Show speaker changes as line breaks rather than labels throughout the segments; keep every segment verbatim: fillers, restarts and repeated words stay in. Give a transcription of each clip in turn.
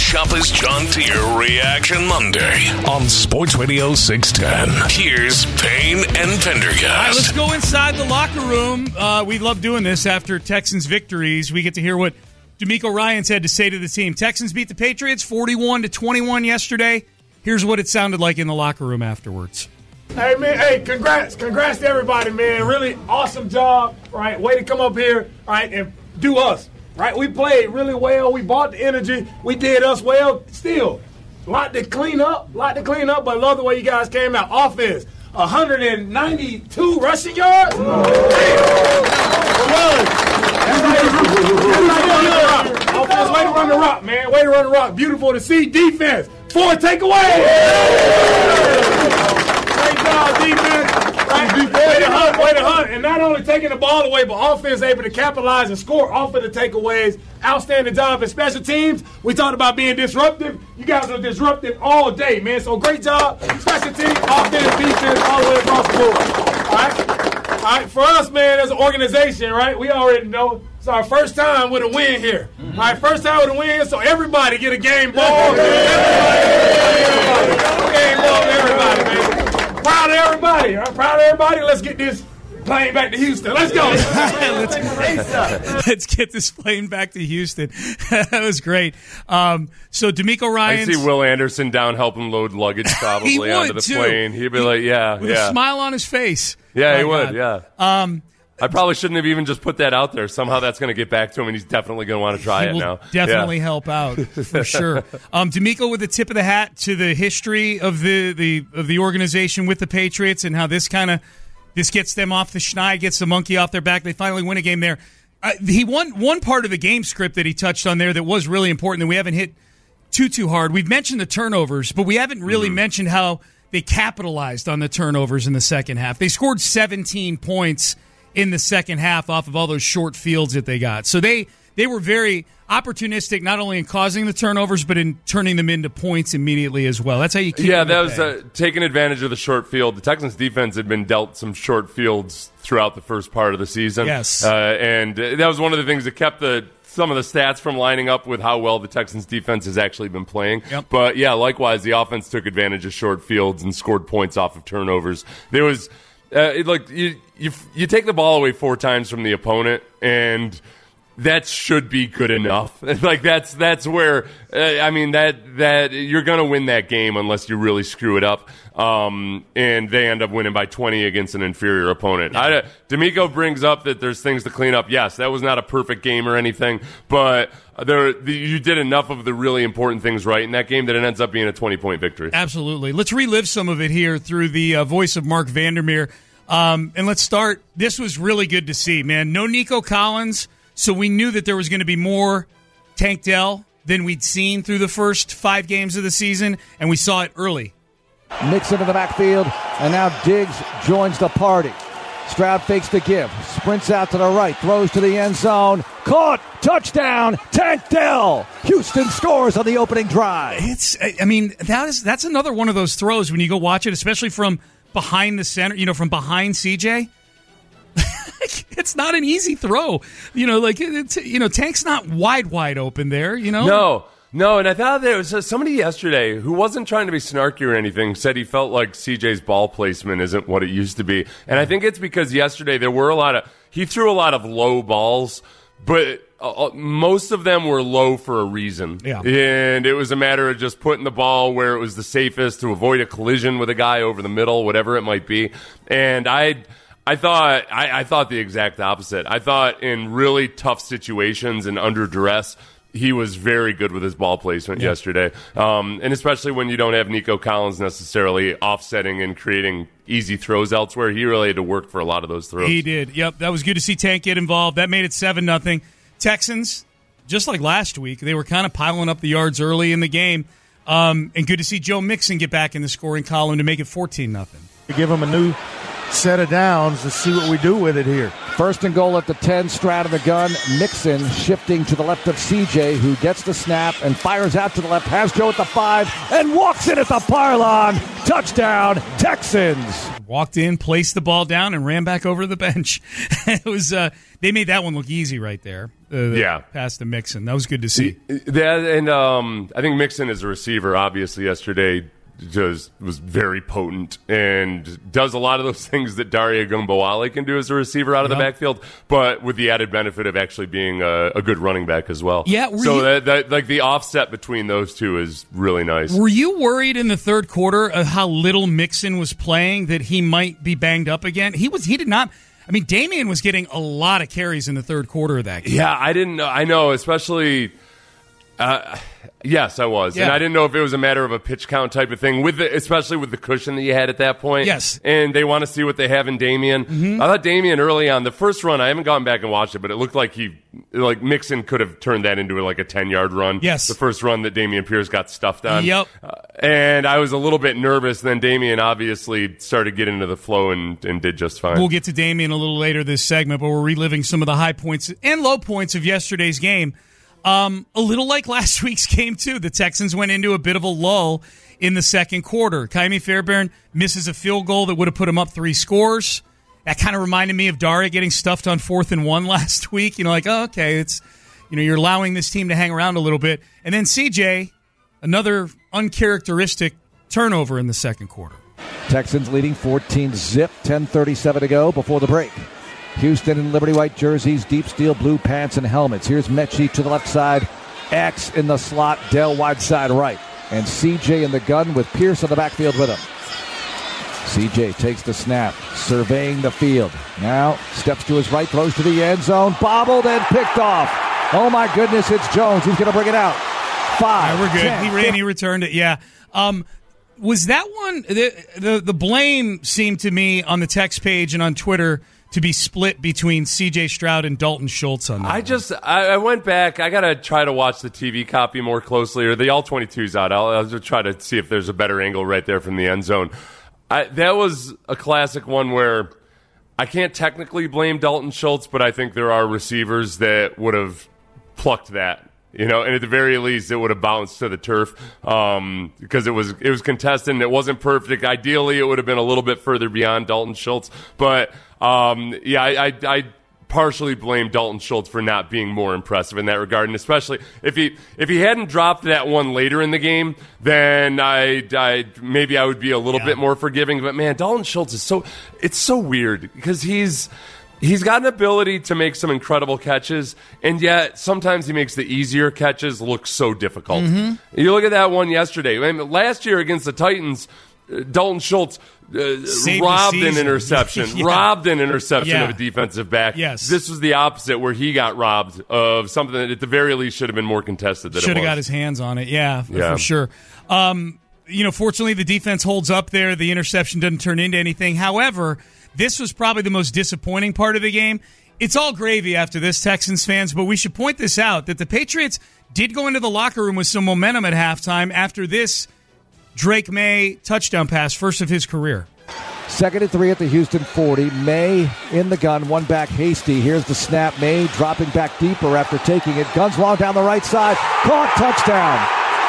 Chopper's John Deere Reaction Monday on Sports Radio six ten. Here's Payne and Pendergast.
All right, let's go inside the locker room. Uh, we love doing this after Texans victories. We get to hear what DeMeco Ryans had to say to the team. Texans beat the Patriots forty-one to twenty-one yesterday. Here's what it sounded like in the locker room afterwards.
Hey, man, hey, congrats. Congrats to everybody, man. Really awesome job, right? Way to come up here, right, and do us, right? We played really well. We brought the energy. We did us well. Still, a lot to clean up, a lot to clean up, but love the way you guys came out. Offense, one hundred ninety-two rushing yards. Damn. Offense, way to run the rock, man. Way to run the rock. Beautiful to see. Defense, four takeaways. Great job, defense. Right? Way to hunt, way to hunt. And not only taking the ball away, but offense able to capitalize and score off of the takeaways. Outstanding job in special teams. We talked about being disruptive. You guys are disruptive all day, man. So great job. Special teams, offense, defense, all the way across the board. All right? All right, for us, man, as an organization, right, we already know it's our first time with a win here. All right, first time with a win, so everybody get a game ball. Everybody, everybody. Game ball to everybody, man. Proud of everybody. I'm proud of everybody. Let's get this plane back to Houston. Let's go.
let's, let's get this plane back to Houston. That was great. Um, so DeMeco Ryans.
I see Will Anderson down helping load luggage probably
would,
onto the
too.
plane. He'd be like, yeah,
With
yeah.
a smile on his face.
Yeah,
My
he would,
God.
yeah.
Um,
I probably shouldn't have even just put that out there. Somehow that's going to get back to him, and he's definitely going to want to try
he
it
will
now.
Definitely
yeah.
help out for sure. Um, DeMeco with the tip of the hat to the history of the, the of the organization with the Patriots and how this kind of this gets them off the schneid, gets the monkey off their back. They finally win a game there. Uh, he won one part of the game script that he touched on there that was really important that we haven't hit too too hard. We've mentioned the turnovers, but we haven't really mm-hmm. mentioned how they capitalized on the turnovers in the second half. They scored seventeen points in the second half off of all those short fields that they got. So they they were very opportunistic, not only in causing the turnovers, but in turning them into points immediately as well. That's how you keep
Yeah,
them
that
at
was
bay.
uh, taking advantage of the short field. The Texans defense had been dealt some short fields throughout the first part of the season.
Yes.
Uh, and that was one of the things that kept the some of the stats from lining up with how well the Texans defense has actually been playing.
Yep.
But, yeah, likewise, the offense took advantage of short fields and scored points off of turnovers. There was uh, – like you, you, you take the ball away four times from the opponent, and – that should be good enough. Like that's that's where uh, I mean that that you're gonna win that game unless you really screw it up. Um, and they end up winning by twenty against an inferior opponent. Yeah. I, DeMeco brings up that there's things to clean up. Yes, that was not a perfect game or anything, but there the, you did enough of the really important things right in that game that it ends up being a twenty-point victory.
Absolutely. Let's relive some of it here through the uh, voice of Mark Vandermeer. Um, and let's start. This was really good to see, man. No Nico Collins. So we knew that there was going to be more Tank Dell than we'd seen through the first five games of the season, and we saw it early.
Mixon to the backfield, and now Diggs joins the party. Stroud fakes the give, sprints out to the right, throws to the end zone. Caught! Touchdown! Tank Dell! Houston scores on the opening drive.
It's, I mean, that is that's another one of those throws when you go watch it, especially from behind the center, you know, from behind C J. It's not an easy throw, you know. Like it's, you know, Tank's not wide, wide open there. You know,
no, no. And I thought there was somebody yesterday who wasn't trying to be snarky or anything. Said he felt like C J's ball placement isn't what it used to be, and I think it's because yesterday there were a lot of he threw a lot of low balls, but uh, most of them were low for a reason.
Yeah,
and it was a matter of just putting the ball where it was the safest to avoid a collision with a guy over the middle, whatever it might be. And I. I thought I, I thought the exact opposite. I thought in really tough situations and under duress, he was very good with his ball placement yeah. yesterday. Um, and especially when you don't have Nico Collins necessarily offsetting and creating easy throws elsewhere. He really had to work for a lot of those throws.
He did. Yep, that was good to see Tank get involved. That made it seven nothing. Texans, just like last week, they were kind of piling up the yards early in the game. Um, and good to see Joe Mixon get back in the scoring column to make it fourteen nothing.
Give him a new set of downs to see what we do with it here.
First and goal at the ten, Stroud of the gun. Mixon shifting to the left of C J, who gets the snap and fires out to the left. Has Joe at the five and walks in at the pylon. Touchdown, Texans.
Walked in, placed the ball down, and ran back over the bench. It was uh, they made that one look easy right there. uh,
yeah.
pass to Mixon. That was good to see.
That, and um, I think Mixon as a receiver, obviously, yesterday just was very potent and does a lot of those things that Daria Gumbawale can do as a receiver out of yep. the backfield, but with the added benefit of actually being a, a good running back as well.
Yeah,
so
you,
that, that like the offset between those two is really nice.
Were you worried in the third quarter of how little Mixon was playing, that he might be banged up again? He was. He did not. I mean, Damian was getting a lot of carries in the third quarter of that game.
Yeah, I didn't know. I know, especially. Uh, yes, I was, yeah. and I didn't know if it was a matter of a pitch count type of thing, with the, especially with the cushion that you had at that point.
Yes,
and they want to see what they have in Damian. Mm-hmm. I thought Damian early on the first run. I haven't gone back and watched it, but it looked like he, like Mixon, could have turned that into like a ten yard run.
Yes,
the first run that Damian Pierce got stuffed on.
Yep,
uh, and I was a little bit nervous. Then Damian obviously started getting into the flow and, and did just fine.
We'll get to Damian a little later this segment, but we're reliving some of the high points and low points of yesterday's game. Um, a little like last week's game, too. The Texans went into a bit of a lull in the second quarter. Ka'imi Fairbairn misses a field goal that would have put him up three scores. That kind of reminded me of Daria getting stuffed on fourth and one last week. You know, like, oh, okay, it's, you know, you're allowing this team to hang around a little bit. And then C J, another uncharacteristic turnover in the second quarter.
Texans leading fourteen zip, ten thirty-seven to go before the break. Houston in Liberty White jerseys, deep steel blue pants and helmets. Here's Mechie to the left side, X in the slot, Dell wide side right. And C J in the gun with Pierce on the backfield with him. C J takes the snap, surveying the field. Now steps to his right, throws to the end zone, bobbled and picked off. Oh my goodness, it's Jones. He's going to bring it out. Five.
Yeah, we're good.
ten,
he ran, he returned it, yeah. Um, was that one, the, the, the blame seemed to me on the text page and on Twitter to be split between C J Stroud and Dalton Schultz on that.
I
one.
just, I, I went back. I got to try to watch the T V copy more closely, or the all twenty-two's out. I'll, I'll just try to see if there's a better angle right there from the end zone. I, that was a classic one where I can't technically blame Dalton Schultz, but I think there are receivers that would have plucked that. You know, and at the very least, it would have bounced to the turf um, because it was it was contested and it wasn't perfect. Ideally, it would have been a little bit further beyond Dalton Schultz. But, um, yeah, I, I, I partially blame Dalton Schultz for not being more impressive in that regard. And especially if he if he hadn't dropped that one later in the game, then I, I maybe I would be a little yeah. bit more forgiving. But, man, Dalton Schultz is so – it's so weird because he's – He's got an ability to make some incredible catches, and yet sometimes he makes the easier catches look so difficult. Mm-hmm. You look at that one yesterday. I mean, last year against the Titans, uh, Dalton Schultz uh, robbed an interception, yeah. robbed an interception
yeah.
of a defensive back.
Yes.
This was the opposite, where he got robbed of something that at the very least should have been more contested than it was.
Should have got his hands on it, yeah,
yeah.
for sure. Um, you know, fortunately, the defense holds up there. The interception doesn't turn into anything. However, this was probably the most disappointing part of the game. It's all gravy after this, Texans fans, but we should point this out, that the Patriots did go into the locker room with some momentum at halftime after this Drake May touchdown pass, first of his career.
Second and three at the Houston forty. May in the gun, one back hasty. Here's the snap. May dropping back deeper after taking it. Guns long down the right side. Caught, touchdown.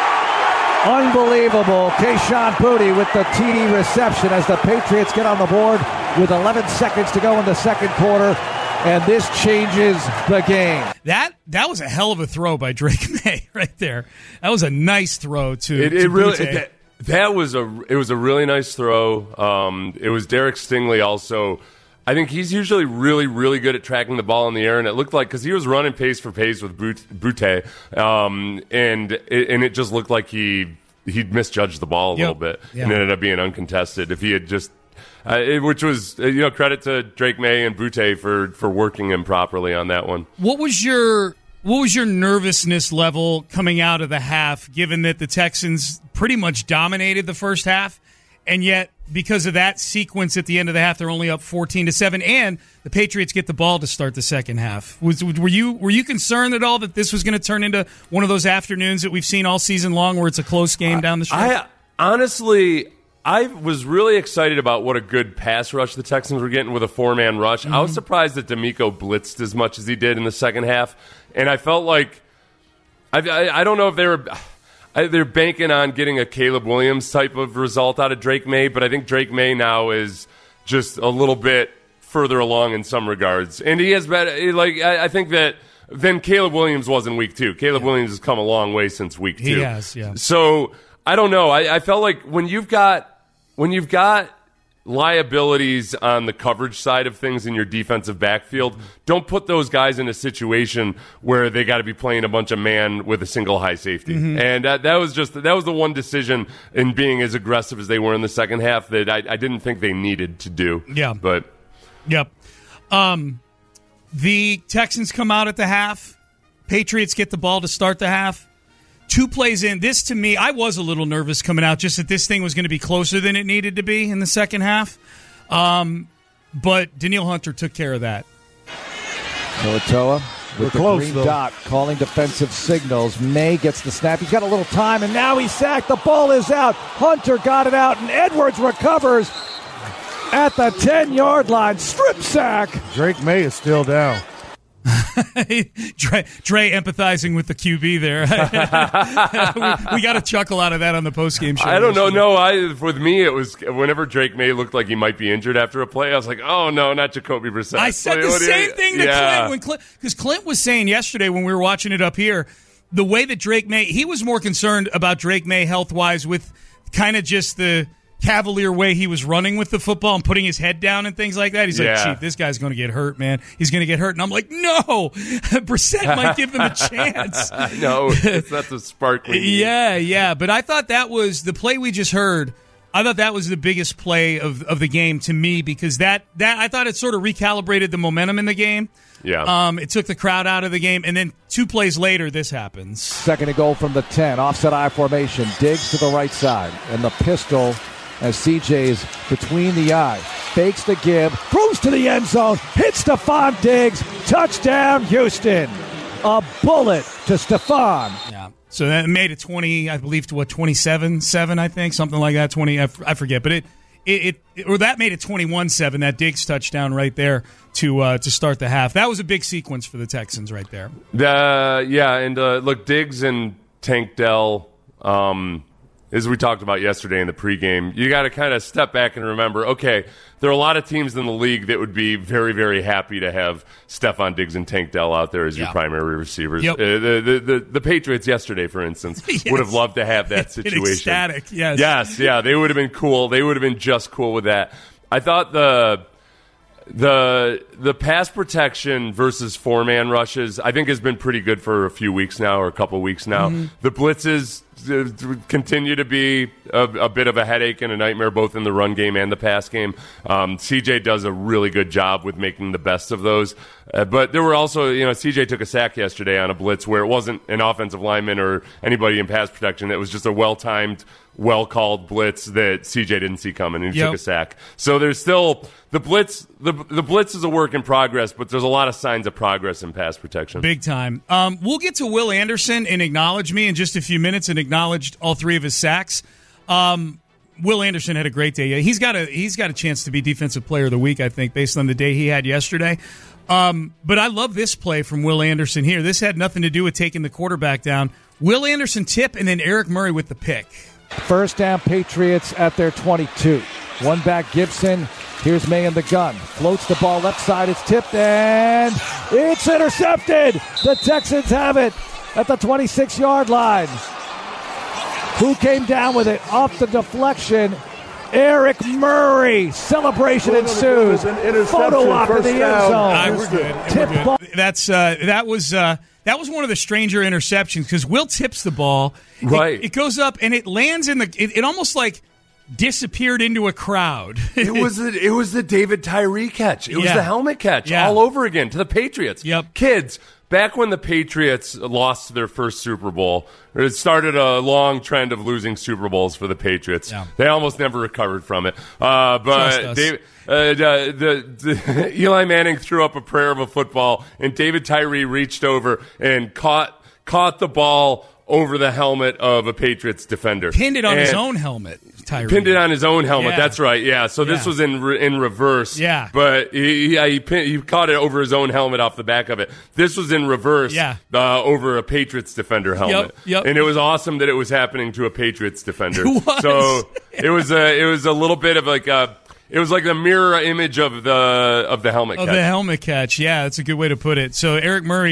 Unbelievable. Kayshon Boutte with the T D reception as the Patriots get on the board with eleven seconds to go in the second quarter, and this changes the game.
That that was a hell of a throw by Drake May right there. That was a nice throw to,
it,
to
it really
Boutte.
that, that was a it was a really nice throw. Um, it was Derek Stingley also. I think he's usually really, really good at tracking the ball in the air, and it looked like, because he was running pace for pace with Boutte, um, and it, and it just looked like he he misjudged the ball a
yep.
little bit,
yeah.
and it ended up being uncontested. If he had just, uh, it, which was you know credit to Drake May and Boutte for for working him properly on that one.
What was your what was your nervousness level coming out of the half, given that the Texans pretty much dominated the first half? And yet, because of that sequence at the end of the half, they're only up fourteen to seven, and the Patriots get the ball to start the second half. Was were you were you concerned at all that this was going to turn into one of those afternoons that we've seen all season long, where it's a close game down the stretch?
I honestly, I was really excited about what a good pass rush the Texans were getting with a four-man rush. Mm-hmm. I was surprised that D'Amico blitzed as much as he did in the second half, and I felt like I I, I don't know if they were. They're banking on getting a Caleb Williams type of result out of Drake May, but I think Drake May now is just a little bit further along in some regards, and he has better. Like I think that than Caleb Williams was in week two. Caleb yeah. Williams has come a long way since week two.
He has, yeah.
So I don't know. I, I felt like when you've got when you've got liabilities on the coverage side of things in your defensive backfield, don't put those guys in a situation where they got to be playing a bunch of man with a single high safety. Mm-hmm. And that, that was just that was the one decision in being as aggressive as they were in the second half that I, I didn't think they needed to do.
Yeah,
but
yep. Um, the Texans come out at the half. Patriots get the ball to start the half. Two plays in, this to me, I was a little nervous coming out just that this thing was going to be closer than it needed to be in the second half. Um, but Danielle Hunter took care of that.
Toa with
We're
the
close,
green
though.
dot calling defensive signals. May gets the snap. He's got a little time, and now he's sacked. The ball is out. Hunter got it out, and Edwards recovers at the ten-yard line. Strip sack.
Drake May is still down.
Dre, Dre empathizing with the Q B there. we we got a chuckle out of that on the postgame show.
I don't know. No, I with me it was whenever Drake May looked like he might be injured after a play, I was like, oh no, not Jacoby Brissett.
I said
what,
the
what
same
you,
thing to
yeah.
Clint when Clint because Clint was saying yesterday when we were watching it up here, the way that Drake May he was more concerned about Drake May health wise with kind of just the cavalier way he was running with the football and putting his head down and things like that. He's
yeah.
like, Chief, this guy's going to get hurt, man. He's going to get hurt. And I'm like, no, Brissett might give them a chance.
No, it's not the spark.
yeah, yeah. But I thought that was the play we just heard. I thought that was the biggest play of, of the game to me because that, that I thought it sort of recalibrated the momentum in the game.
Yeah.
Um, it took the crowd out of the game. And then two plays later, this happens.
Second and goal from the ten. Offset I formation. Diggs to the right side. And the pistol as C J's between the eye. Fakes the give. Throws to the end zone. Hits Stephon Diggs. Touchdown, Houston. A bullet to Stephon.
Yeah. So that made it twenty, I believe, to what, twenty-seven seven, I think, something like that, twenty, I, f- I forget. But it, it, it, or that made it twenty-one seven, that Diggs touchdown right there to uh, to start the half. That was a big sequence for the Texans right there.
Uh, yeah, and uh, look, Diggs and Tank Dell, um, as we talked about yesterday in the pregame, you got to kind of step back and remember, okay, there are a lot of teams in the league that would be very, very happy to have Stephon Diggs and Tank Dell out there as
yeah.
your primary receivers.
Yep.
Uh, the, the, the, the Patriots yesterday, for instance,
yes.
would have loved to have that situation.
Ecstatic, yes.
Yes, yeah, they would have been cool. They would have been just cool with that. I thought the the the pass protection versus four-man rushes, I think, has been pretty good for a few weeks now or a couple weeks now. Mm-hmm. The blitzes continue to be a, a bit of a headache and a nightmare both in the run game and the pass game. Um, C J does a really good job with making the best of those. Uh, but there were also, you know, C J took a sack yesterday on a blitz where it wasn't an offensive lineman or anybody in pass protection. It was just a well-timed, well-called blitz that C J didn't see coming, and he
yep.
took a sack. So there's still the blitz. The, the blitz is a work in progress, but there's a lot of signs of progress in pass protection.
Big time. Um, we'll get to Will Anderson and acknowledge me in just a few minutes and acknowledged all three of his sacks. Um, Will Anderson had a great day. He's got a he's got a chance to be Defensive Player of the Week, I think, based on the day he had yesterday. Um, but I love this play from Will Anderson here. This had nothing to do with taking the quarterback down. Will Anderson tip, and then Eric Murray with the pick.
First down, Patriots at their twenty-two. One back, Gibson. Here's May in the gun. Floats the ball left side. It's tipped, and it's intercepted. The Texans have it at the twenty-six-yard line. Who came down with it? Off the deflection, Eric Murray. Celebration ensues. Photo op in the end zone.
Ah, we're good.
Tip
We're
ball.
good. That's uh, that was uh, that was one of the stranger interceptions because Will tips the ball.
Right.
It, it goes up and it lands in the. It, it almost like disappeared into a crowd.
It was the, it was the David Tyree catch. It was
Yeah.
the helmet catch
Yeah.
all over again to the Patriots.
Yep.
Kids, back when the Patriots lost their first Super Bowl, it started a long trend of losing Super Bowls for the Patriots.
Yeah.
They almost never recovered from it. Uh,
Trust
but
us.
David, uh, the, the, the Eli Manning threw up a prayer of a football, and David Tyree reached over and caught caught the ball over the helmet of a Patriots defender.
Pinned it on
and
his own helmet. Tyree.
Pinned it on his own helmet.
Yeah.
That's right. Yeah. So this
Yeah.
was in re- in reverse.
Yeah.
But he yeah, he, pin, he caught it over his own helmet off the back of it. This was in reverse.
Yeah.
Uh, over a Patriots defender helmet.
Yep, yep.
And it was awesome that it was happening to a Patriots defender.
It was.
So it was a it was a little bit of like a. It was like the mirror image of the of the helmet
Of
catch.
the helmet catch. Yeah, that's a good way to put it. So Eric Murray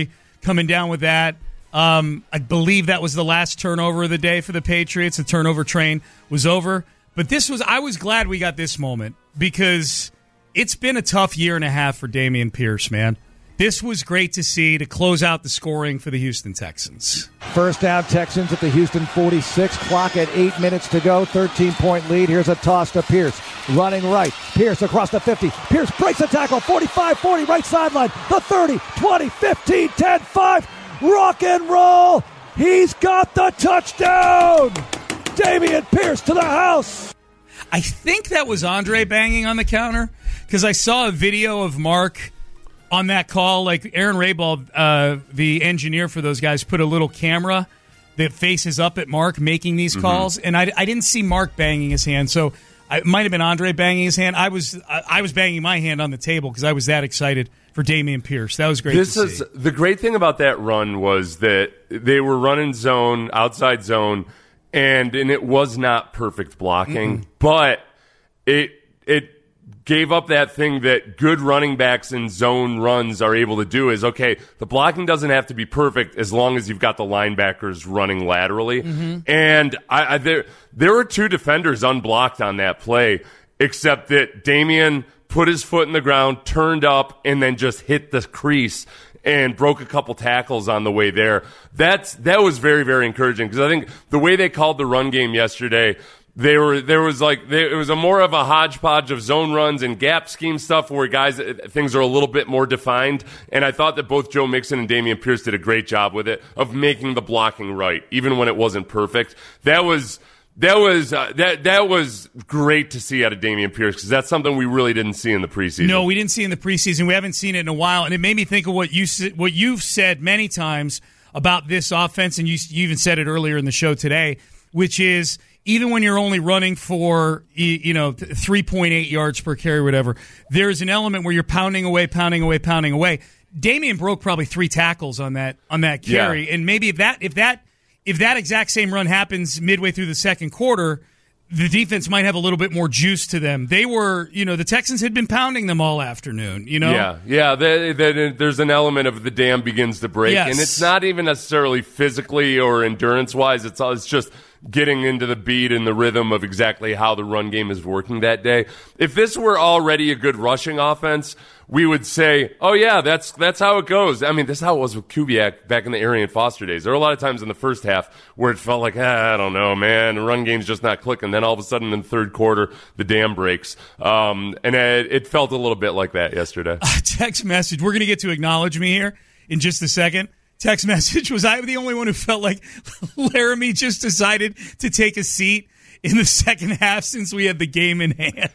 coming down with that. Um, I believe that was the last turnover of the day for the Patriots. The turnover train was over. But this was, I was glad we got this moment because it's been a tough year and a half for Dameon Pierce, man. This was great to see to close out the scoring for the Houston Texans.
First down, Texans at the Houston forty-six. Clock at eight minutes to go. thirteen-point lead. Here's a toss to Pierce. Running right. Pierce across the fifty. Pierce breaks a tackle. forty-five forty, right sideline. The thirty, twenty, fifteen, ten, five. Rock and roll. He's got the touchdown. Dameon Pierce to the house.
I think that was Andre banging on the counter because I saw a video of Mark on that call. Like Aaron Raybald, uh, the engineer for those guys, put a little camera that faces up at Mark making these mm-hmm. calls, and I, I didn't see Mark banging his hand, so it might have been Andre banging his hand. I was I, I was banging my hand on the table because I was that excited for Dameon Pierce. That was great
this
to
is,
see.
The great thing about that run was that they were running zone, outside zone, and and it was not perfect blocking, mm-mm. but it it gave up that thing that good running backs in zone runs are able to do is, okay, the blocking doesn't have to be perfect as long as you've got the linebackers running laterally. Mm-hmm. And I, I, there there were two defenders unblocked on that play, except that Dameon put his foot in the ground, turned up, and then just hit the crease and broke a couple tackles on the way there. That's That was very, very encouraging because I think the way they called the run game yesterday, They were there was like there, it was a more of a hodgepodge of zone runs and gap scheme stuff where guys things are a little bit more defined, and I thought that both Joe Mixon and Dameon Pierce did a great job with it of making the blocking right, even when it wasn't perfect. That was that was uh, that that was great to see out of Dameon Pierce because that's something we really didn't see in the preseason.
No, we didn't see in the preseason. We haven't seen it in a while, and it made me think of what you what you've said many times about this offense, and you, you even said it earlier in the show today, which is, even when you're only running for, you know, three point eight yards per carry or whatever, there's an element where you're pounding away, pounding away, pounding away. Dameon broke probably three tackles on that on that carry, yeah. and maybe if that if that if that exact same run happens midway through the second quarter, the defense might have a little bit more juice to them. They were, you know, the Texans had been pounding them all afternoon, you know?
Yeah, yeah. They, they, there's an element of the dam begins to break,
yes.
and it's not even necessarily physically or endurance-wise. It's, it's just getting into the beat and the rhythm of exactly how the run game is working that day. If this were already a good rushing offense, we would say, oh, yeah, that's that's how it goes. I mean, this is how it was with Kubiak back in the Arian Foster days. There were a lot of times in the first half where it felt like, ah, I don't know, man, the run game's just not clicking. Then all of a sudden in the third quarter, the dam breaks. Um, and it, it felt a little bit like that yesterday.
Uh, text message. We're going to get to acknowledge me here in just a second. Text message. Was I the only one who felt like Laramie just decided to take a seat in the second half since we had the game in hand?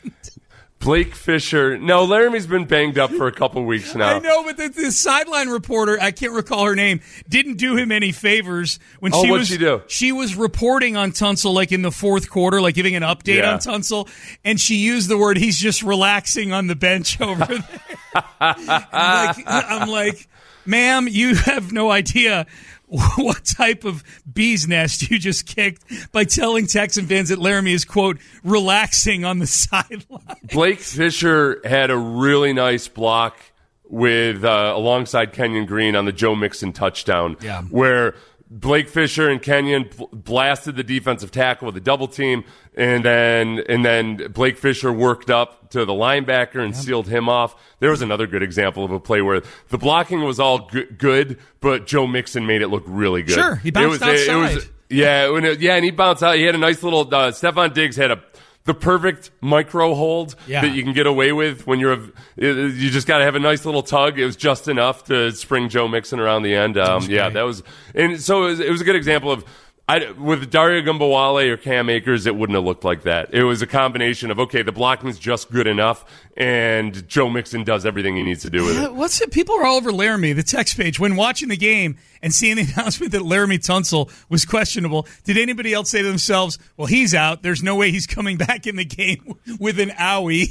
Blake Fisher. No, Laramie's been banged up for a couple weeks now.
I know, but the, the sideline reporter, I can't recall her name, didn't do him any favors when
oh,
she
what'd
was
she do?
She was reporting on Tunsil like in the fourth quarter, like giving an update
yeah.
on Tunsil, and she used the word he's just relaxing on the bench over there. I'm like, I'm like, ma'am, you have no idea what type of bee's nest you just kicked by telling Texan fans that Laramie is, quote, relaxing on the sideline.
Blake Fisher had a really nice block with uh, alongside Kenyon Green on the Joe Mixon touchdown,
yeah.
where Blake Fisher and Kenyon bl- blasted the defensive tackle with a double team, and then and then Blake Fisher worked up to the linebacker and yeah. sealed him off. There was another good example of a play where the blocking was all g- good, but Joe Mixon made it look really good.
Sure, he bounced
it was,
outside.
It was, yeah, when it, yeah, and he bounced out. He had a nice little. Uh, Stephon Diggs had a. The perfect micro hold
yeah.
that you can get away with when you're a, you just got to have a nice little tug. It was just enough to spring Joe Mixon around the end. Um, that yeah, that was, and so it was, it was a good example of, I, with Dario Gumbawale or Cam Akers, it wouldn't have looked like that. It was a combination of, okay, the blocking's just good enough, and Joe Mixon does everything he needs to do with it.
What's it? People are all over Laramie, the text page, when watching the game and seeing the announcement that Laramie Tunsil was questionable. Did anybody else say to themselves, well, he's out. There's no way he's coming back in the game with an owie.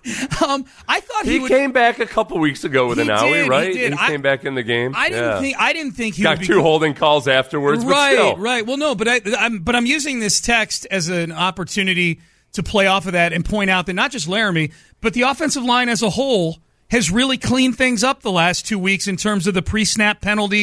um, I thought he,
he
would,
came back a couple weeks ago with an
did,
owie, right?
He, did.
he
I,
came back in the game.
I didn't
yeah.
think. I didn't think he
got
would be
two holding calls afterwards.
Right,
but still.
right. Well, no, but I, I'm but I'm using this text as an opportunity to play off of that and point out that not just Laramie, but the offensive line as a whole has really cleaned things up the last two weeks in terms of the pre-snap penalties,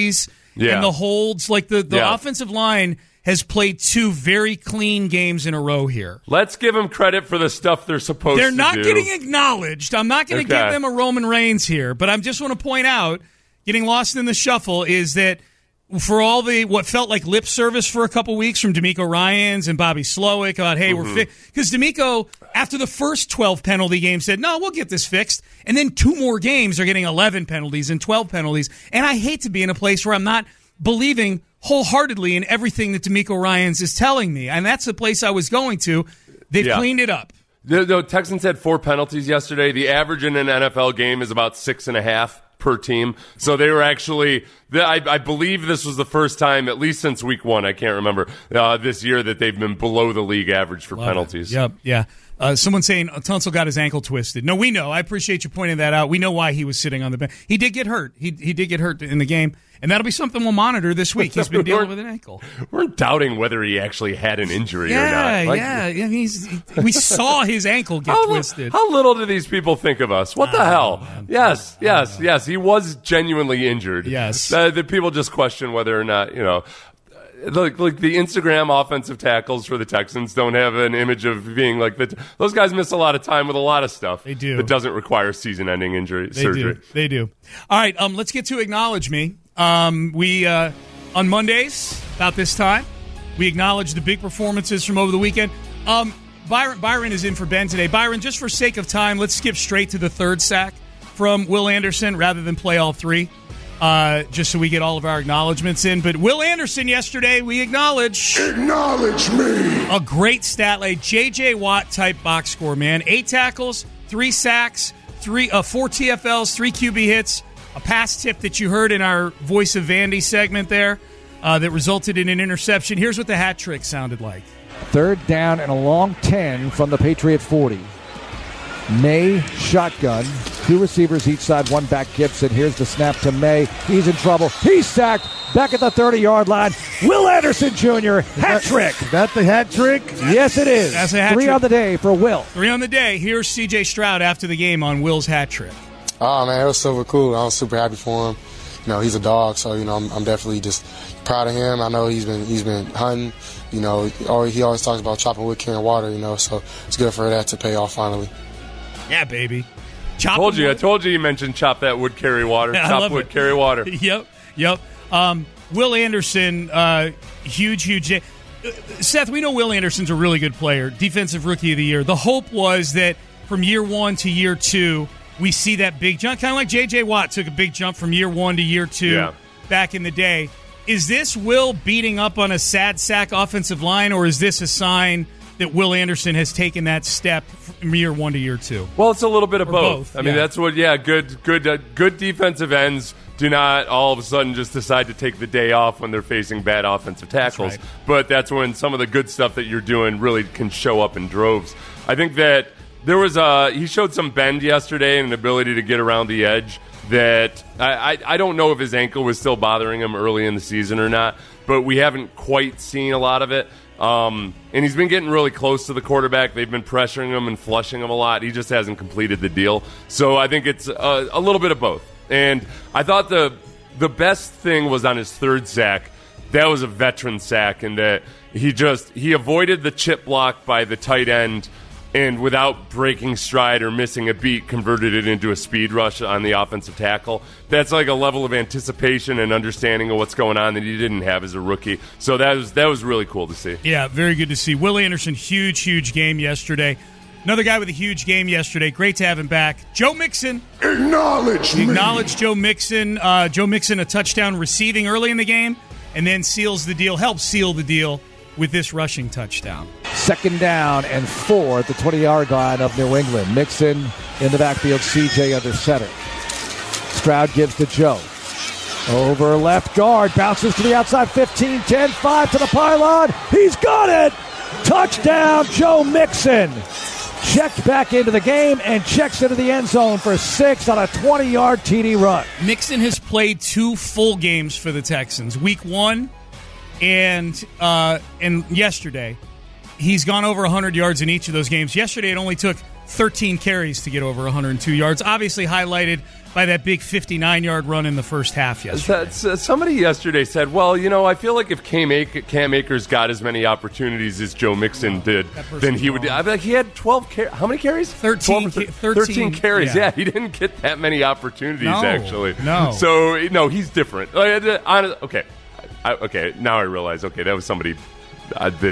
Yeah.
and the holds. Like the, the
Yeah.
offensive line has played two very clean games in a row here.
Let's give them credit for the stuff they're supposed
They're
to
not
do.
getting acknowledged. I'm not going to
Okay.
give them a Roman Reigns here, but I just want to point out, getting lost in the shuffle is that for all the what felt like lip service for a couple weeks from D'Amico Ryans and Bobby Slowick about, hey,
Mm-hmm.
we're fit. Because D'Amico, after the first twelve penalty game, said, no, we'll get this fixed. And then two more games, they're getting eleven penalties and twelve penalties. And I hate to be in a place where I'm not believing wholeheartedly in everything that D'Amico Ryans is telling me. And that's the place I was going to. They've
Yeah.
cleaned it up.
The, the Texans had four penalties yesterday. The average in an N F L game is about six and a half per team. So they were actually, I, I believe this was the first time, at least since week one, I can't remember, uh, this year that they've been below the league average for
Love
penalties.
It. Yep, yeah. Uh, someone saying Tunsil got his ankle twisted. No, we know. I appreciate you pointing that out. We know why he was sitting on the bench. He did get hurt. He he did get hurt in the game, and that'll be something we'll monitor this week. He's been dealing with an ankle.
We're doubting whether he actually had an injury
Yeah,
or not. Like,
yeah. yeah he's, he, we saw his ankle get
How,
twisted.
how little do these people think of us? What the hell? Yes, yes, yes. He was genuinely injured.
Yes.
Uh, the people just question whether or not, you know, like, like the Instagram offensive tackles for the Texans don't have an image of being like the. Those guys miss a lot of time with a lot of stuff.
They do.
That doesn't require season-ending injury
They
surgery.
do. They do. All right, um, let's get to Acknowledge Me. Um, we, uh, on Mondays, about this time, we acknowledge the big performances from over the weekend. Um, Byron, Byron is in for Ben today. Byron, just for sake of time, let's skip straight to the third sack from Will Anderson rather than play all three, uh, just so we get all of our acknowledgments in. But Will Anderson yesterday, we acknowledge.
Acknowledge me.
A great stat line, J J Watt type box score, man. Eight tackles, three sacks, three, uh, four T F Ls, three Q B hits, a pass tip that you heard in our Voice of Vandy segment there uh, that resulted in an interception. Here's what the hat trick sounded like.
Third down and a long ten from the Patriot forty. May shotgun. Two receivers each side, one back Gibson. Here's the snap to May. He's in trouble. He's sacked. Back at the thirty-yard line. Will Anderson Junior Hat trick.
Is that the hat trick?
Yes, it is.
That's a hat
Three
trick.
on the day for Will.
Three on the day. Here's C J Stroud after the game on Will's hat trick.
Oh, man, it was super cool. I was super happy for him. You know, he's a dog, so, you know, I'm, I'm definitely just proud of him. I know he's been he's been hunting. You know, he always, he always talks about chopping wood, carrying water, you know, so it's good for that to pay off finally.
Yeah, baby. Chop
Told you, I
wood.
told you you mentioned chop that wood, carry water.
I
Chop
love
wood,
it.
carry water.
Yep, yep. Um, Will Anderson, uh, huge, huge. Uh, Seth, we know Will Anderson's a really good player, defensive rookie of the year. The hope was that from year one to year two, we see that big jump, kind of like J J Watt took a big jump from year one to year two
Yeah.
back in the day. Is this Will beating up on a sad sack offensive line, or is this a sign that Will Anderson has taken that step from year one to year two?
Well, it's a little bit of
Or
both.
both,
I mean,
yeah.
that's what. Yeah, good, good, uh, good defensive ends do not all of a sudden just decide to take the day off when they're facing bad offensive tackles.
That's right.
But that's when some of the good stuff that you're doing really can show up in droves. I think that there was a he showed some bend yesterday and an ability to get around the edge that I, I, I don't know if his ankle was still bothering him early in the season or not, but we haven't quite seen a lot of it. Um, and he's been getting really close to the quarterback. They've been pressuring him and flushing him a lot. He just hasn't completed the deal. So I think it's a, a little bit of both. And I thought the the best thing was on his third sack. That was a veteran sack, and that he just he avoided the chip block by the tight end, and without breaking stride or missing a beat, converted it into a speed rush on the offensive tackle. That's like a level of anticipation and understanding of what's going on that he didn't have as a rookie. So that was that was really cool to see.
Yeah, very good to see. Will Anderson, huge, huge game yesterday. Another guy with a huge game yesterday. Great to have him back. Joe Mixon.
Acknowledge
We
me.
acknowledge Joe Mixon. Uh, Joe Mixon, a touchdown receiving early in the game, and then seals the deal, helps seal the deal with this rushing touchdown.
Second down and four at the twenty-yard line of New England. Mixon in the backfield, C J under center. Stroud gives to Joe. Over left guard, bounces to the outside, fifteen, ten, five to the pylon. He's got it! Touchdown, Joe Mixon. Checked back into the game and checks into the end zone for six on a twenty-yard T D run.
Mixon has played two full games for the Texans. Week one and uh, and yesterday. He's gone over one hundred yards in each of those games. Yesterday, it only took thirteen carries to get over one hundred two yards. Obviously highlighted by that big fifty-nine-yard run in the first half yesterday.
That's, uh, somebody yesterday said, well, you know, I feel like if Cam, Ak- Cam Akers got as many opportunities as Joe Mixon did, then he would. I like he had twelve. Car- how many carries?
thirteen.
thirteen,
thirteen
carries.
Yeah.
yeah, he didn't get that many opportunities
No,
actually.
no.
So no, he's different. Uh, honest, okay, I, okay. Now I realize. Okay, that was somebody uh, that.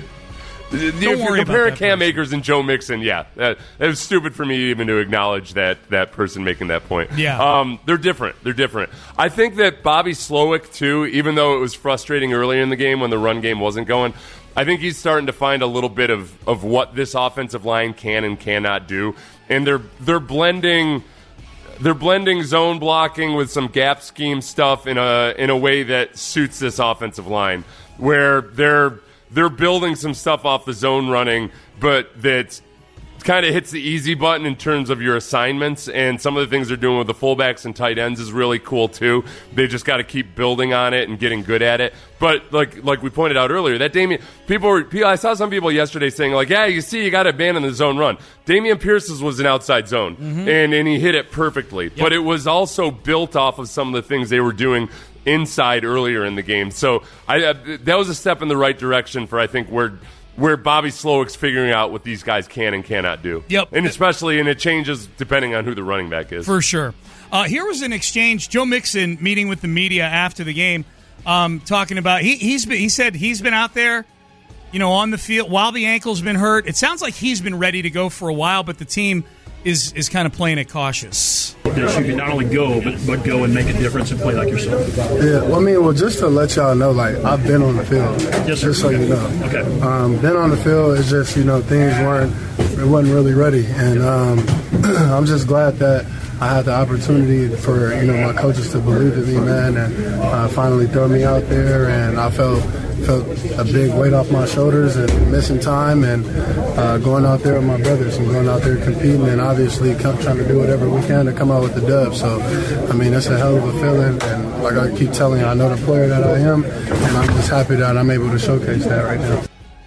If you compare Cam person. Akers and Joe Mixon, yeah, that, that was stupid for me even to acknowledge that that person making that point.
Yeah,
um, they're different. They're different. I think that Bobby Slowick too, even though it was frustrating earlier in the game when the run game wasn't going, I think he's starting to find a little bit of, of what this offensive line can and cannot do, and they're they're blending. They're blending zone blocking with some gap scheme stuff in a in a way that suits this offensive line, where they're they're building some stuff off the zone running, but that kind of hits the easy button in terms of your assignments. And some of the things they're doing with the fullbacks and tight ends is really cool too. They just got to keep building on it and getting good at it. But like like we pointed out earlier, that Damian people were I saw some people yesterday saying like, yeah, you see, you got to abandon the zone run. Dameon Pierce's was an outside zone, mm-hmm. and and he hit it perfectly. Yep. But it was also built off of some of the things they were doing inside earlier in the game. So I uh, that was a step in the right direction for I think where where Bobby Slowick's figuring out what these guys can and cannot do.
Yep.
And especially, and it changes depending on who the running back is.
For sure. Uh, here was an exchange. Joe Mixon meeting with the media after the game, um, talking about he he's been, he said he's been out there, you know, on the field while the ankle's been hurt. It sounds like he's been ready to go for a while, but the team is is kind of playing it cautious.
That you can not only go, but, but go and make a difference and play like yourself.
Yeah, well, I mean, well, just to let y'all know, like, I've been on the field.
Yes, sir.
Just so
okay.
you know.
Okay.
Um, been on the field, it's just, you know, things weren't, it wasn't really ready. And um, I'm just glad that I had the opportunity for, you know, my coaches to believe in me, man, and uh, finally throw me out there. And I felt felt a big weight off my shoulders and missing time and uh, going out there with my brothers and going out there competing and obviously come, trying to do whatever we can to come out with the dub. So, I mean, it's a hell of a feeling. And like I keep telling you, I know the player that I am, and I'm just happy that I'm able to showcase that right now.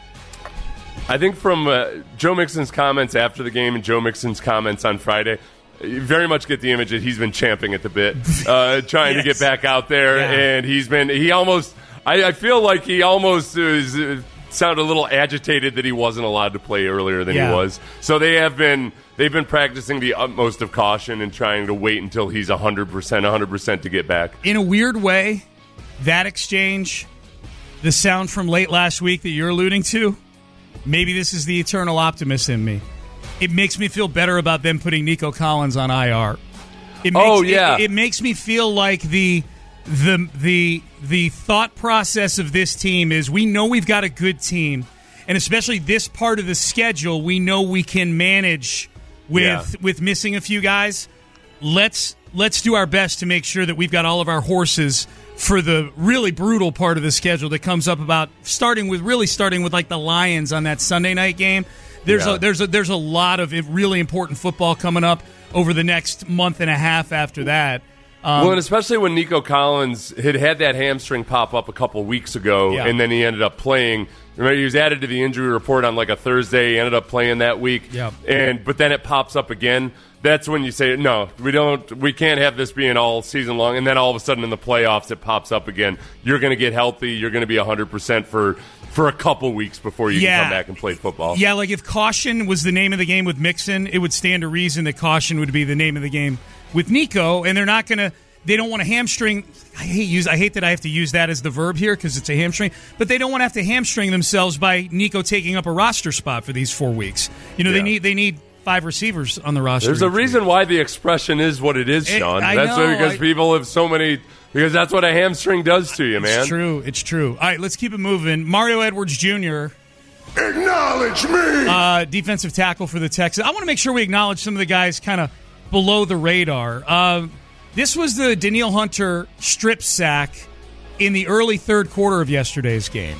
I think from uh, Joe Mixon's comments after the game and Joe Mixon's comments on Friday, you very much get the image that he's been champing at the bit, uh, trying yes. to get back out there, yeah. and he's been he almost. I, I feel like he almost was, uh, sounded a little agitated that he wasn't allowed to play earlier than
yeah.
he was. So they have been they've been practicing the utmost of caution and trying to wait until he's one hundred percent, one hundred percent to get back.
In a weird way, that exchange, the sound from late last week that you're alluding to, maybe this is the eternal optimist in me. It makes me feel better about them putting Nico Collins on I R. It makes,
oh yeah,
it, it makes me feel like the the the the thought process of this team is we know we've got a good team, and especially this part of the schedule, we know we can manage with yeah. with missing a few guys. Let's let's do our best to make sure that we've got all of our horses for the really brutal part of the schedule that comes up about starting with really starting with like the Lions on that Sunday night game. There's yeah. a, there's a there's a lot of really important football coming up over the next month and a half after that. Um,
well, and especially when Nico Collins had had that hamstring pop up a couple weeks ago,
yeah.
and then he ended up playing. Remember, he was added to the injury report on like a Thursday. He ended up playing that week,
yeah.
and but then it pops up again. That's when you say, no, we don't, we can't have this being all season long. And then all of a sudden in the playoffs, it pops up again. You're going to get healthy. You're going to be one hundred percent for for a couple weeks before you
yeah.
can come back and play football.
Yeah, like if caution was the name of the game with Mixon, it would stand to reason that caution would be the name of the game with Nico. And they're not going to, they don't want to hamstring. I hate use. I hate that I have to use that as the verb here because it's a hamstring. But they don't want to have to hamstring themselves by Nico taking up a roster spot for these four weeks. You know, yeah. they need they need five receivers on the roster.
There's a reason
week.
why the expression is what it is, Sean.
It, I
that's
know,
because
I,
people have so many. Because that's what a hamstring does to you,
it's
man.
It's true. It's true. All right, let's keep it moving. Mario Edwards Junior
Acknowledge me.
Uh, defensive tackle for the Texans. I want to make sure we acknowledge some of the guys kind of below the radar. Uh, this was the Danielle Hunter strip sack in the early third quarter of yesterday's game.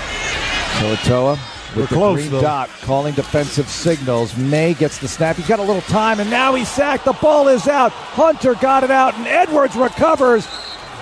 Toa with the
close,
green
though.
dot calling defensive signals. May gets the snap. He's got a little time, and now he's sacked. The ball is out. Hunter got it out, and Edwards recovers.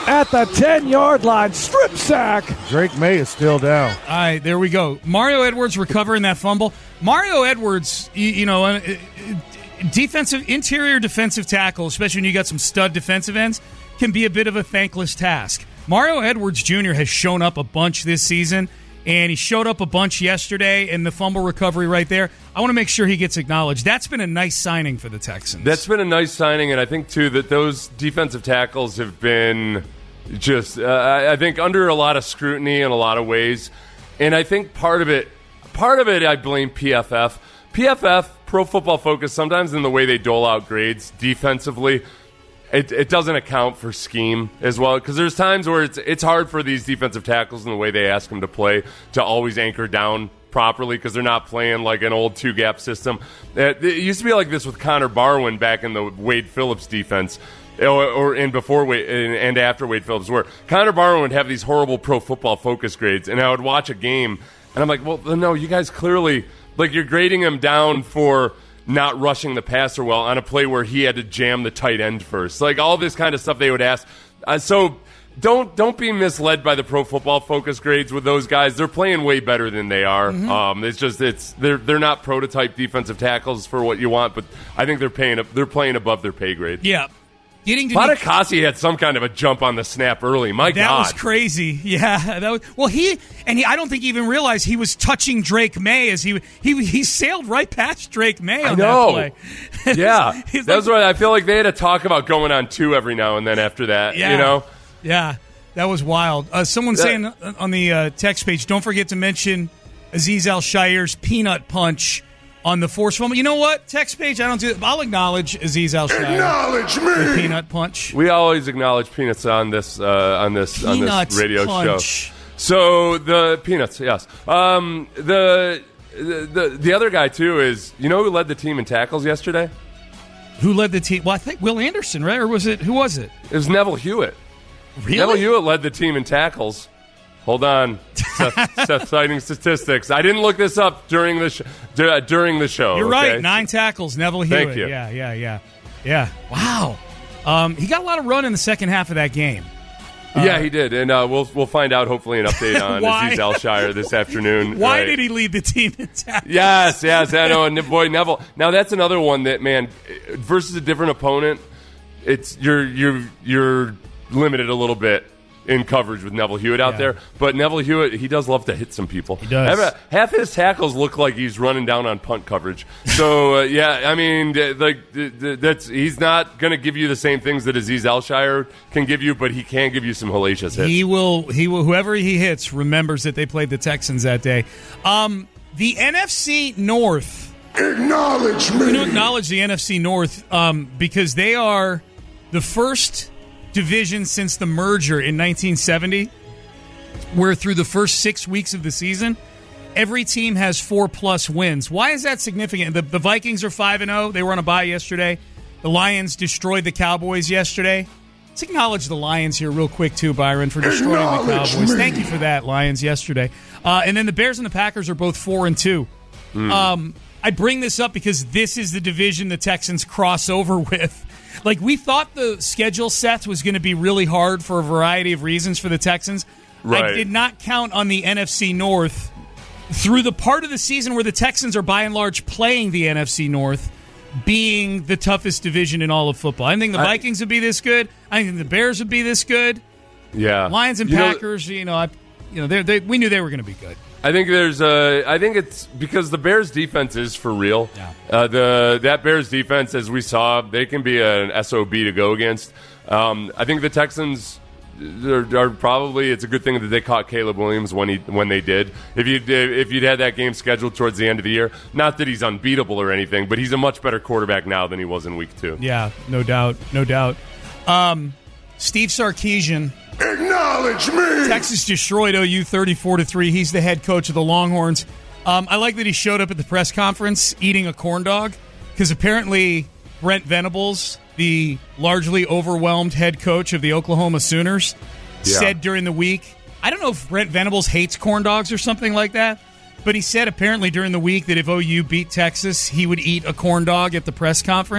at the ten-yard line. Strip sack.
Drake May is still down.
All right, there we go. Mario Edwards recovering that fumble. Mario Edwards, you, you know, uh, defensive, interior defensive tackle, especially when you got some stud defensive ends, can be a bit of a thankless task. Mario Edwards Junior has shown up a bunch this season, and he showed up a bunch yesterday, and the fumble recovery right there, I want to make sure he gets acknowledged. That's been a nice signing for the Texans.
That's been a nice signing, and I think, too, that those defensive tackles have been just, uh, I think, under a lot of scrutiny in a lot of ways. And I think part of it, part of it, I blame P F F. P F F, Pro Football Focus, sometimes in the way they dole out grades defensively, It, it doesn't account for scheme as well, because there's times where it's it's hard for these defensive tackles and the way they ask them to play to always anchor down properly because they're not playing like an old two-gap system. It, it used to be like this with Connor Barwin back in the Wade Phillips defense, or, or in before Wade, and after Wade Phillips, where Connor Barwin would have these horrible Pro Football Focus grades, and I would watch a game, and I'm like, well, no, you guys clearly, like, you're grading him down for not rushing the passer well on a play where he had to jam the tight end first. Like, all this kind of stuff they would ask. Uh, so don't don't be misled by the Pro Football Focus grades with those guys. They're playing way better than they are. Mm-hmm. Um, it's just it's they're they're not prototype defensive tackles for what you want, but I think they're paying they're playing above their pay grade.
Yeah. Getting to
Fatukasi had some kind of a jump on the snap early. My
that
God,
was crazy. Yeah, that was well. He and he, I don't think he even realized he was touching Drake May as he he he sailed right past Drake May on
I know.
that play.
Yeah,
He's
that's
like,
what I feel like they had to talk about going on two every now and then after that.
Yeah,
you know,
yeah, that was wild. Uh, someone
that,
saying on the uh, text page, don't forget to mention Azeez Al-Shire's peanut punch on the force fumble. You know what? Text page, I don't do it. I'll acknowledge Azeez Al-Shire.
Acknowledge me.
The peanut punch.
We always acknowledge peanuts on this uh, on this
Peanuts
on this radio
punch.
show. So the peanuts, yes. Um, the, the the the other guy too is, you know who led the team in tackles yesterday?
Who led the team? Well, I think Will Anderson, right? Or was it who was it?
It was Neville Hewitt.
Really?
Neville Hewitt led the team in tackles. Hold on, Seth, Seth citing statistics. I didn't look this up during the sh- d- during the show.
You're
okay?
right. Nine tackles. Neville Hewitt.
Thank you.
Yeah, yeah, yeah, yeah. Wow. Um, he got a lot of run in the second half of that game. Uh,
yeah, he did, and uh, we'll we'll find out hopefully an update on Azeez Al-Shire this afternoon.
Why
right.
did he lead the team in tackles?
Yes, yes, I know. And boy, Neville. Now that's another one that, man, versus a different opponent, it's you're you're you're limited a little bit in coverage with Neville Hewitt out yeah. there. But Neville Hewitt, he does love to hit some people.
He does.
Half his tackles look like he's running down on punt coverage. So, uh, yeah, I mean, like that's he's not going to give you the same things that Azeez Al-Shire can give you, but he can give you some hellacious hits.
He will, he will, whoever he hits remembers that they played the Texans that day. Um, the N F C North.
Acknowledge me.
I'm going to acknowledge the N F C North um, because they are the first division since the merger in nineteen seventy, where through the first six weeks of the season, every team has four plus wins. Why is that significant? The, the Vikings are five and zero. They were on a bye yesterday. The Lions destroyed the Cowboys yesterday. Let's acknowledge the Lions here real quick too, Byron, for destroying the Cowboys.
Me.
Thank you for that, Lions, yesterday. Uh, and then the Bears and the Packers are both four and two. Mm. Um, I bring this up because this is the division the Texans cross over with. Like, we thought the schedule set was going to be really hard for a variety of reasons for the Texans.
Right.
I did not count on the N F C North through the part of the season where the Texans are by and large playing the N F C North being the toughest division in all of football. I didn't think the I, Vikings would be this good. I didn't think the Bears would be this good.
Yeah.
Lions and
you
Packers, know, you know, I, you know, they they we knew they were going to be good.
I think there's a. I think it's because the Bears' defense is for real.
Yeah.
Uh, the that Bears defense, as we saw, they can be an S O B to go against. Um, I think the Texans are, are probably. It's a good thing that they caught Caleb Williams when he when they did. If you if you'd had that game scheduled towards the end of the year, not that he's unbeatable or anything, but he's a much better quarterback now than he was in week two.
Yeah, no doubt, no doubt. Um, Steve Sarkisian.
Acknowledge me.
Texas destroyed O U thirty-four to three. He's the head coach of the Longhorns. Um, I like that he showed up at the press conference eating a corn dog because apparently Brent Venables, the largely overwhelmed head coach of the Oklahoma Sooners, yeah. said during the week, I don't know if Brent Venables hates corn dogs or something like that, but he said apparently during the week that if O U beat Texas, he would eat a corn dog at the press conference.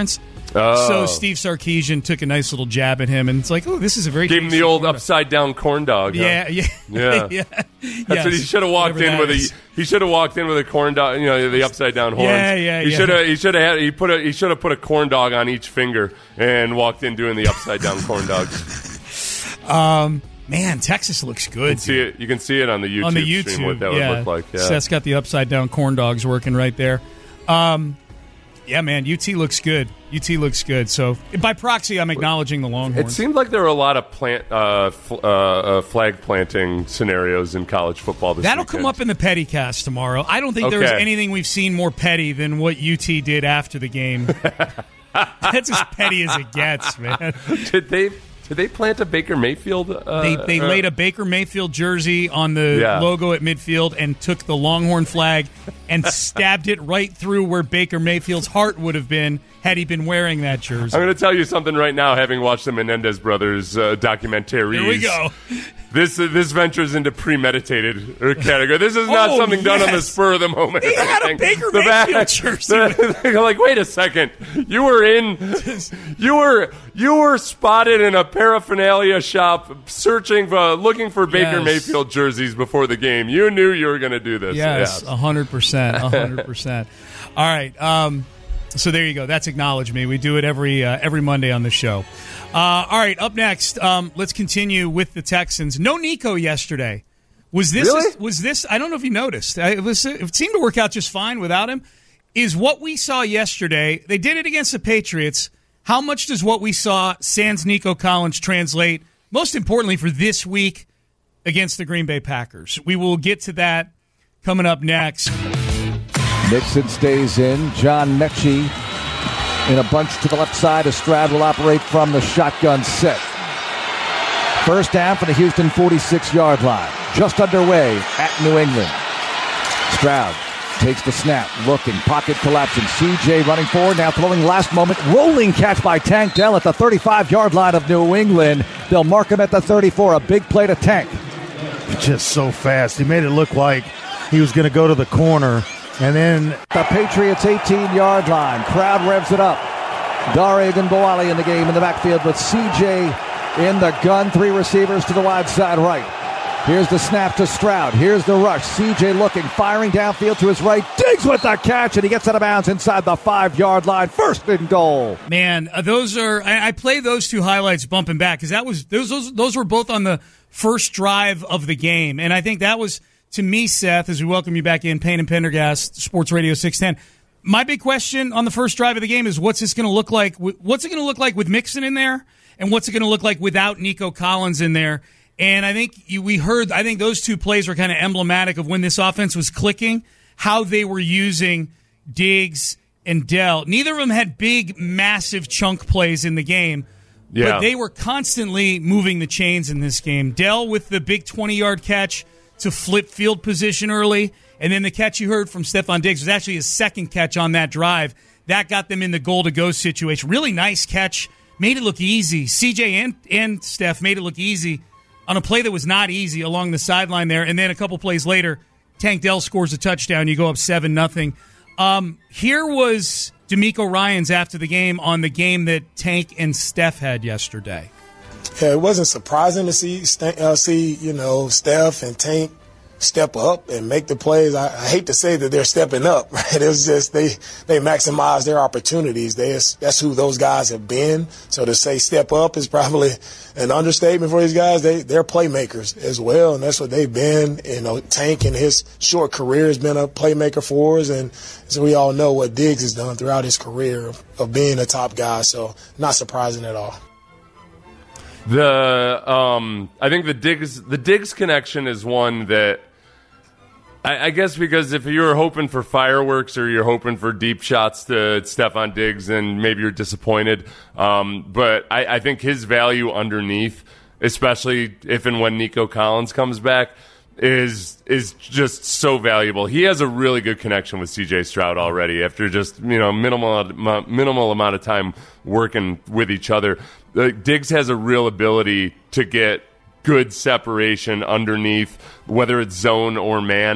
Oh.
So Steve Sarkisian took a nice little jab at him, and it's like, oh, this is a very
gave him the old upside down corn dog. Huh?
Yeah, yeah,
yeah.
yeah.
That's
yes.
what he should have walked
Whatever
in with.
is.
A, he should have walked in with a corn dog. You know, the upside down horns.
Yeah, yeah,
he
yeah.
should have. He should have had. He put a. He should have put a corn dog on each finger and walked in doing the upside down corn dogs.
Um. Man, Texas looks good.
You can see it. You can see it on the YouTube,
on the YouTube
stream what that
yeah.
would look like. Yeah.
Seth's got the upside down corn dogs working right there. Um, yeah, man, U T looks good. U T looks good. So by proxy, I'm acknowledging the Longhorns.
It seemed like there were a lot of plant uh, fl- uh, uh, flag planting scenarios in college football this
That'll
weekend.
come up in the petty cast tomorrow. I don't think
Okay.
there's anything we've seen more petty than what U T did after the game. That's as petty as it gets, man.
Did they? Did they plant a Baker Mayfield? Uh,
They they
uh,
laid a Baker Mayfield jersey on the
Yeah.
logo at midfield and took the Longhorn flag and stabbed it right through where Baker Mayfield's heart would have been had he been wearing that jersey.
I'm going to tell you something right now, having watched the Menendez brothers uh, documentary.
Here we go.
This uh, this ventures into premeditated category. This is not
Oh,
something done on the
yes.
spur of the moment.
He had a Baker
The
Mayfield
back-
jersey.
the- They're like, wait a second, you were in, you were you were spotted in a paraphernalia shop searching for looking for Baker
Yes.
Mayfield jerseys before the game. You knew you were going to do this.
Yes,
Yeah.
a hundred percent, a hundred percent. All right, um, so there you go. That's Acknowledge Me. We do it every uh, every Monday on the show. Uh, all right, up next, um, let's continue with the Texans. No Nico yesterday. Was this
Really?
was this? I don't know if you noticed. I, it was it seemed to work out just fine without him. Is what we saw yesterday? They did it against the Patriots. How much does what we saw sans Nico Collins translate? Most importantly, for this week against the Green Bay Packers. We will get to that coming up next.
Mixon stays in. John Mechie in a bunch to the left side. Stroud will operate from the shotgun set. First down for the Houston forty-six-yard line. Just underway at New England. Stroud takes the snap, looking, pocket collapsing. C J running forward, now throwing last moment. Rolling catch by Tank Dell at the thirty-five-yard line of New England. They'll mark him at the thirty-four. A big play to Tank.
Just so fast. He made it look like he was going to go to the corner. And then
the Patriots' eighteen-yard line. Crowd revs it up. Dare Ogunbowale in the game in the backfield with C J in the gun. Three receivers to the wide side right. Here's the snap to Stroud. Here's the rush. C J looking, firing downfield to his right. Diggs with the catch, and he gets out of bounds inside the five-yard line. First and goal.
Man, uh, those are I, I play those two highlights bumping back because that was those, those those were both on the first drive of the game, and I think that was, to me, Seth, as we welcome you back in, Payne and Pendergast, Sports Radio six ten. My big question on the first drive of the game is what's this going to look like? What's it going to look like with Mixon in there, and what's it going to look like without Nico Collins in there? And I think you, we heard, I think those two plays were kind of emblematic of when this offense was clicking, how they were using Diggs and Dell. Neither of them had big, massive chunk plays in the game,
Yeah.
but they were constantly moving the chains in this game. Dell with the big twenty-yard catch to flip field position early, and then the catch you heard from Stephon Diggs was actually his second catch on that drive. That got them in the goal-to-go situation. Really nice catch. Made it look easy. C J and, and Steph made it look easy on a play that was not easy along the sideline there. And then a couple plays later, Tank Dell scores a touchdown. You go up seven nothing. Um, here was D'Amico Ryans after the game on the game that Tank and Steph had yesterday.
Yeah, it wasn't surprising to see uh, see you know Steph and Tank step up and make the plays. I, I hate to say that they're stepping up, right? It's just they they maximize their opportunities. They, that's who those guys have been. So to say step up is probably an understatement for these guys. They they're playmakers as well, and that's what they've been. You know, Tank in his short career has been a playmaker for us, and so we all know what Diggs has done throughout his career of, of being a top guy. So not surprising at all.
The um, I think the Diggs the Diggs connection is one that I, I guess because if you're hoping for fireworks or you're hoping for deep shots to Stephon Diggs, then maybe you're disappointed. Um, but I, I think his value underneath, especially if and when Nico Collins comes back, is is just so valuable. He has a really good connection with C J Stroud already after just you know minimal minimal amount of time working with each other. Uh, Diggs has a real ability to get good separation underneath, whether it's zone or man.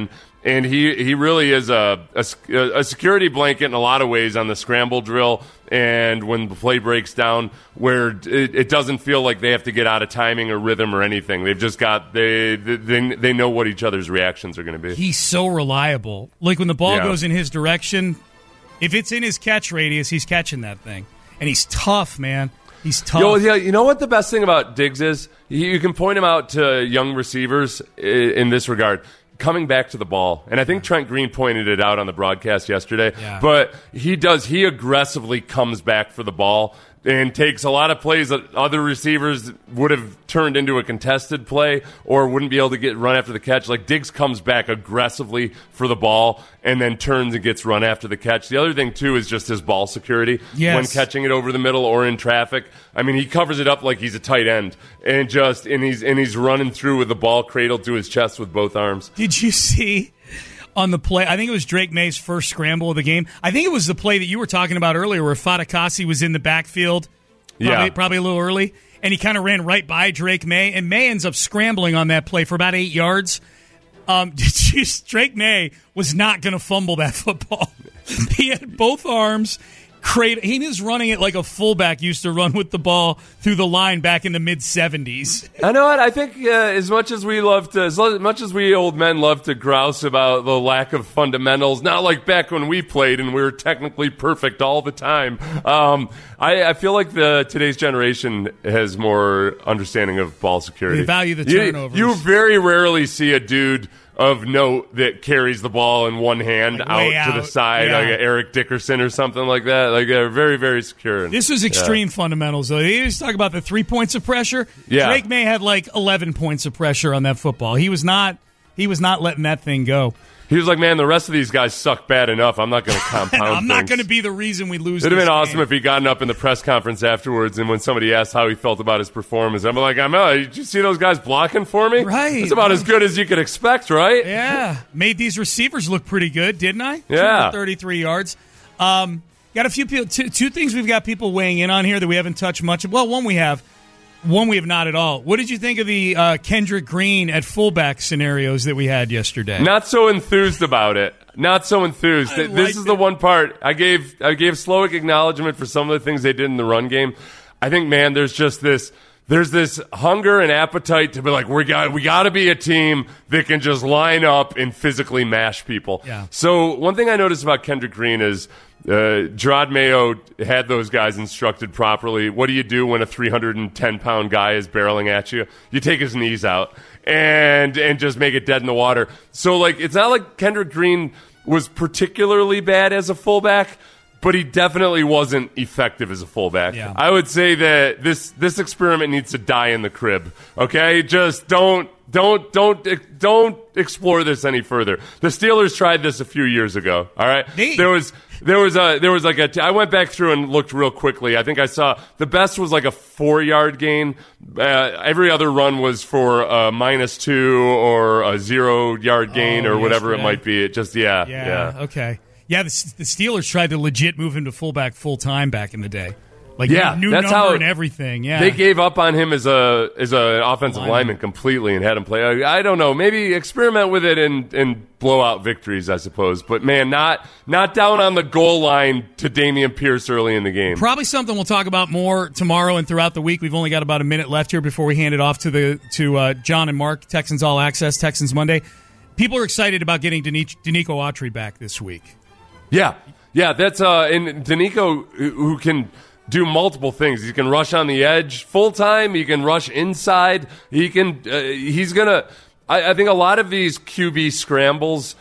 And he, he really is a, a, a security blanket in a lot of ways on the scramble drill and when the play breaks down, where it, it doesn't feel like they have to get out of timing or rhythm or anything. They've just got they they they know what each other's reactions are going to be.
He's so reliable. Like when the ball
Yeah.
goes in his direction, if it's in his catch radius, he's catching that thing. And he's tough, man. He's tough.
Yo, yeah, you know what the best thing about Diggs is? You you can point him out to young receivers i- in this regard. Coming back to the ball. And I think Trent Green pointed it out on the broadcast yesterday.
Yeah.
But he does, he aggressively comes back for the ball and takes a lot of plays that other receivers would have turned into a contested play or wouldn't be able to get run after the catch. Like Diggs comes back aggressively for the ball and then turns and gets run after the catch. The other thing, too, is just his ball security
Yes.
when catching it over the middle or in traffic. I mean, he covers it up like he's a tight end and just and he's and he's running through with the ball cradled to his chest with both arms.
Did you see on the play? I think it was Drake May's first scramble of the game. I think it was the play that you were talking about earlier where Fatukasi was in the backfield, probably,
Yeah.
probably a little early, and he kind of ran right by Drake May, and May ends up scrambling on that play for about eight yards. Um, just, Drake May was not going to fumble that football. He had both arms. Crate, he was running it like a fullback used to run with the ball through the line back in the mid seventies.
I know what I think. Uh, as much as we love to, as lo- much as we old men love to grouse about the lack of fundamentals, not like back when we played and we were technically perfect all the time. Um, I, I feel like the today's generation has more understanding of ball security.
They value the
You-
turnovers.
You, very rarely see a dude of note that carries the ball in one hand
Like
out
way
to the
out.
side,
Yeah.
like Eric Dickerson or something like that. Like they're very, very secure.
This was extreme fundamentals, though. They always talk about the three points of pressure.
Yeah.
Drake May had like eleven points of pressure on that football. He was not. He was not letting that thing go.
He was like, man, the rest of these guys suck bad enough. I'm not going to
And
compound
I'm not
things."
going to be the reason we lose.
It'd have
this
been awesome
game.
if he gotten up in the press conference afterwards, and when somebody asked how he felt about his performance, I'm like, I'm uh, did you see those guys blocking for me?
Right.
It's about as good as you could expect, right?
Yeah, made these receivers look pretty good, didn't I?
Yeah.
thirty-three yards. Um, got a few people. Two, two things we've got people weighing in on here that we haven't touched much. Well, one we have, one we have not at all. What did you think of the uh, Kendrick Green at fullback scenarios that we had yesterday?
Not so enthused about it. Not so enthused.
I
Th-
liked
this is the
it.
one part I gave. I gave Slowick acknowledgement for some of the things they did in the run game. I think, man, there's just this. There's this hunger and appetite to be like, we got we got to be a team that can just line up and physically mash people.
Yeah.
So one thing I noticed about Kendrick Green is uh, Gerard Mayo had those guys instructed properly. What do you do when a three hundred ten pound guy is barreling at you? You take his knees out and and just make it dead in the water. So like, it's not like Kendrick Green was particularly bad as a fullback, but he definitely wasn't effective as a fullback.
Yeah.
I would say that this this experiment needs to die in the crib. Okay, just don't don't don't don't explore this any further. The Steelers tried this a few years ago. All right,
They-
there was there was a there was like a. I went back through and looked real quickly. I think I saw the best was like a four yard gain. Uh, every other run was for a minus two or a zero yard gain
Oh,
or whatever
yesterday.
it might be. It just yeah
Yeah.
yeah.
Okay. Yeah. The, the Steelers tried to legit move him to fullback full time back in the day. Like
Yeah,
new
that's
number
how-
and everything. Yeah.
They gave up on him as a as an offensive
Lineman.
lineman completely and had him play. I, I don't know. Maybe experiment with it and and blow out victories, I suppose. But man, not not down on the goal line to Dameon Pierce early in the game.
Probably something we'll talk about more tomorrow and throughout the week. We've only got about a minute left here before we hand it off to the to uh, John and Mark, Texans All Access, Texans Monday. People are excited about getting Danico Autry back this week.
Yeah, yeah. That's uh, and Danico who who can do multiple things. He can rush on the edge full time. He can rush inside. He can. Uh, he's gonna. I, I think a lot of these Q B scrambles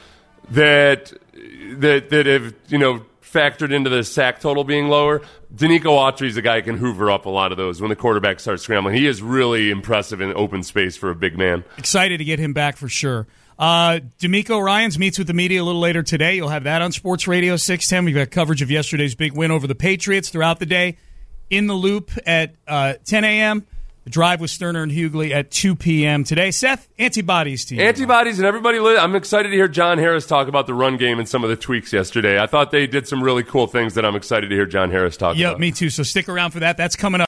that that that have you know factored into the sack total being lower. Danico Autry is a guy who can hoover up a lot of those when the quarterback starts scrambling. He is really impressive in open space for a big man.
Excited to get him back for sure. Uh, D'Amico Ryans meets with the media a little later today. You'll have that on Sports Radio six ten. We've got coverage of yesterday's big win over the Patriots throughout the day. In the Loop at uh, ten a.m. The Drive with Sterner and Hughley at two p.m. today. Seth, antibodies to you.
Antibodies and everybody. Li- I'm excited to hear John Harris talk about the run game and some of the tweaks yesterday. I thought they did some really cool things that I'm excited to hear John Harris talk
Yep,
about.
me too. So stick around for that. That's coming up.